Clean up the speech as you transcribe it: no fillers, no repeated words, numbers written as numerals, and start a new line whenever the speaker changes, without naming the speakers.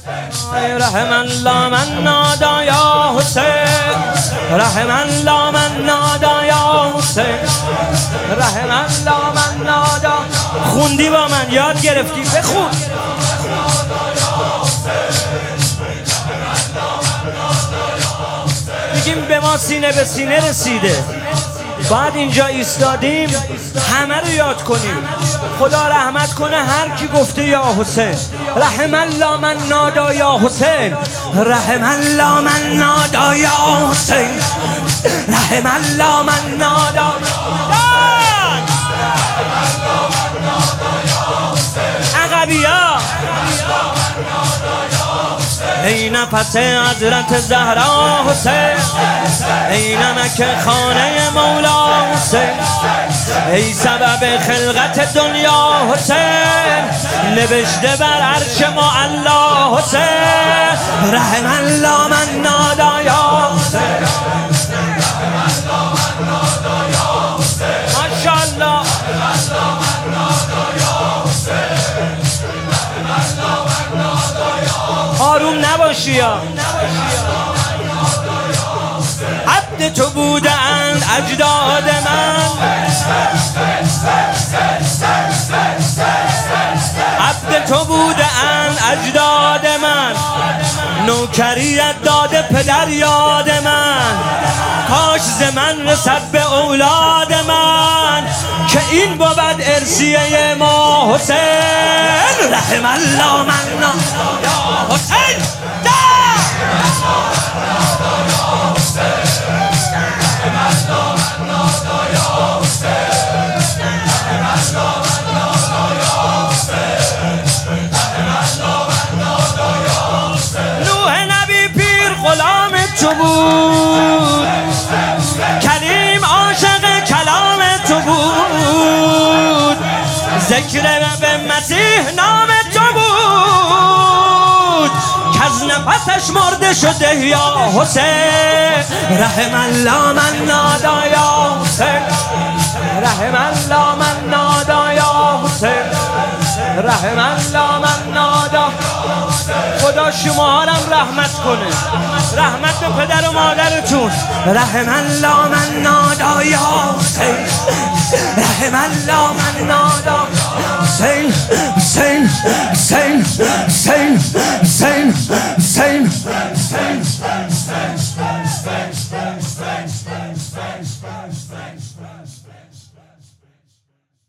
رحم الله من نادا یا حسین، رحم الله من نادا یا حسین، رحم الله من نادا. خوندی با من؟ یاد گرفتی؟ بخون. میگیم به ما سینه به سینه رسیده، بعد اینجا ایستادیم همه رو یاد کنیم. خدا رحمت کنه هر کی گفته یا حسین. رحم الله من نادا یا حسین، رحم الله من نادا یا حسین، رحم الله من نادا. عقبیا ای نفس حضرت زهرا حسین، ای نمک خانه مولا حسین، ای سبب خلقت دنیا حسین، نوشته بر عرش معلا حسین. رحم الله من نادا یا حسین، ماشاءالله. آروم نباشی یا عبد تو بودند اجداد من، عبد تو بودند اجداد من، نوکریت داده پدر یاد من، کاش ز من رسد به اولاد من، که این بود ارثیه ما حسین. رحم الله من یا حسین. نوح نبی پیر غلام تو بود، کریم عاشق کلام تو بود، ذکر به مسیح نام تو بود، که از نفسش مرده شده یا حسین. رحم الله من نادا یا حسین، رحم الله من نادا یا حسین، رحم الله من نادا. خدا شما را رحمت کنه، رحمت به پدر و مادرتون. رحم الله من نادا یا حسین، رحم الله من نادا.